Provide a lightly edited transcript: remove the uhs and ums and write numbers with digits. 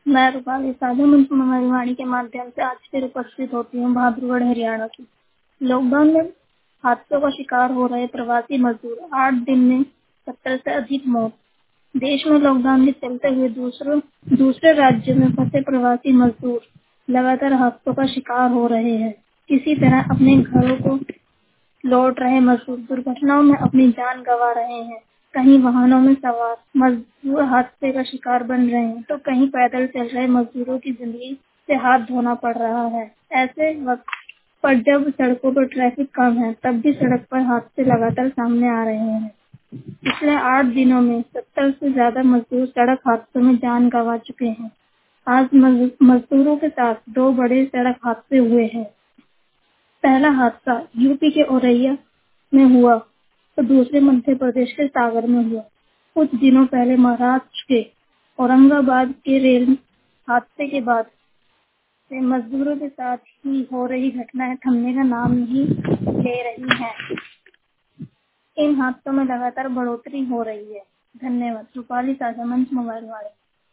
मैं रूपाली साधु मंचवाणी के माध्यम से आज फिर उपस्थित होती हूँ बहादुरगढ़ हरियाणा की। लॉकडाउन में हादसों का शिकार हो रहे प्रवासी मजदूर, 8 दिन में 70 से अधिक मौत। देश में लॉकडाउन के चलते हुए दूसरे राज्यों में फंसे प्रवासी मजदूर लगातार हादसों का शिकार हो रहे हैं। किसी तरह अपने घरों को लौट रहे मजदूर दुर्घटनाओं में अपनी जान गंवा रहे हैं। कहीं वाहनों में सवार मजदूर हादसे का शिकार बन रहे हैं, तो कहीं पैदल चल रहे मजदूरों की जिंदगी से हाथ धोना पड़ रहा है। ऐसे वक्त पर जब सड़कों पर ट्रैफिक कम है, तब भी सड़क पर हादसे लगातार सामने आ रहे हैं। पिछले 8 दिनों में 70 से ज्यादा मजदूर सड़क हादसों में जान गंवा चुके हैं। आज मजदूरों के साथ 2 बड़े सड़क हादसे हुए हैं। पहला हादसा यूपी के औरैया में हुआ तो दूसरे मध्य प्रदेश के सागर में हुआ। कुछ दिनों पहले महाराष्ट्र के औरंगाबाद के रेल हादसे के बाद से मजदूरों के साथ ही हो रही घटनाएं थमने का नाम नहीं ले रही हैं। इन हादसों में लगातार बढ़ोतरी हो रही है। धन्यवाद। रूपाली साझा मंच मोबाइल वाले।